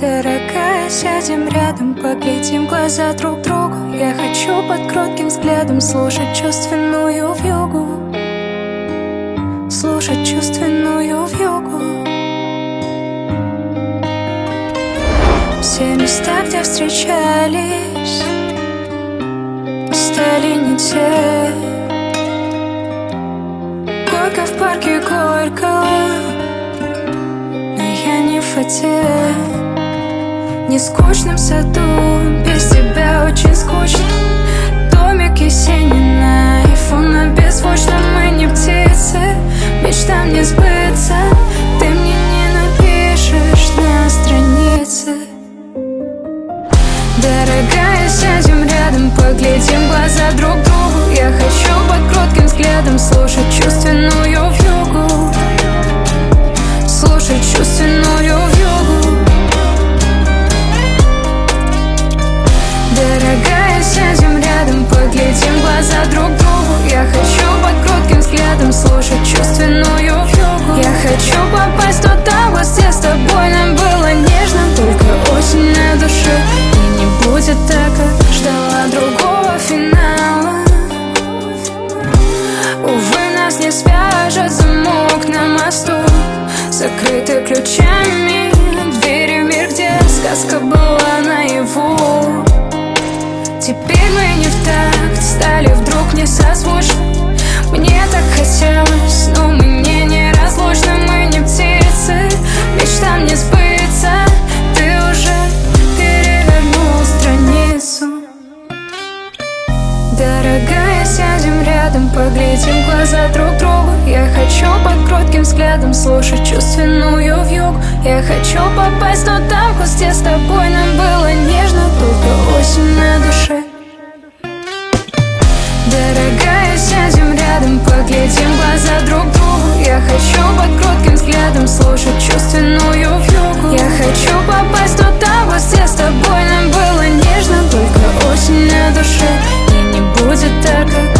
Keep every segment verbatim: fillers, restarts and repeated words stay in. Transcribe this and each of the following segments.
Дорогая, сядем рядом, поглядим в глаза друг другу. Я хочу под кротким взглядом слушать чувственную вьюгу, слушать чувственную вьюгу. Все места, где встречались, стали не те. Горько в парке, горько, но я не в фате. Не скучном саду, без тебя очень скучно. Домик Есенина, айфона беззвучно. Мы не птицы, мечтам не сбыться. Ты мне не напишешь на странице. Дорогая, сядем рядом, поглядим в глаза друг другу. Я хочу под кротким взглядом слушать чувственную вьюгу, слушать чувственную вьюгу. Дорогая, сядем рядом, поглядим в глаза друг другу. Я хочу под кротким взглядом слушать чувственную вьюгу. Я хочу попасть в тот август, где с тобой нам было нежно. Только осень на душе, и не будет так, как ждала другого финала. Увы, нас не свяжет замок на мосту, закрыты ключами двери в мир, где сказка была наяву. Теперь мы не в такт, стали вдруг несозвучны. Мне так хотелось, но мы не неразлучны. Мы не птицы, мечтам не сбыться. Ты уже перевернул страницу. Дорогая, сядем рядом, поглядим в глаза друг другу. Я хочу под кротким взглядом слушать чувственную вьюгу. Я хочу попасть в тот август, где с тобой нам было нежно. Только осень на душе. Дорогая, сядем рядом, поглядим в глаза друг другу. Я хочу под кротким взглядом слушать чувственную вьюгу. Я хочу попасть в тот август, где с тобой нам было нежно. Только осень на душе, и не будет так, как...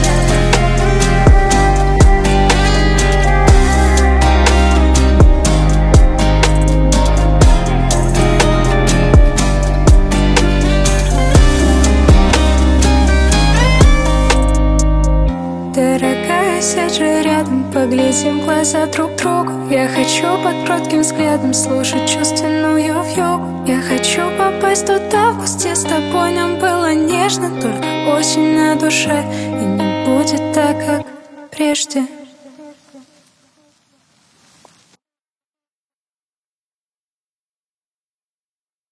Дорогая, сядь же рядом, поглядим в глаза друг другу. Я хочу под кротким взглядом слушать чувственную вьюгу. Я хочу попасть в тот август, где с тобой нам было нежно. Только осень на душе, и не будет так, как прежде.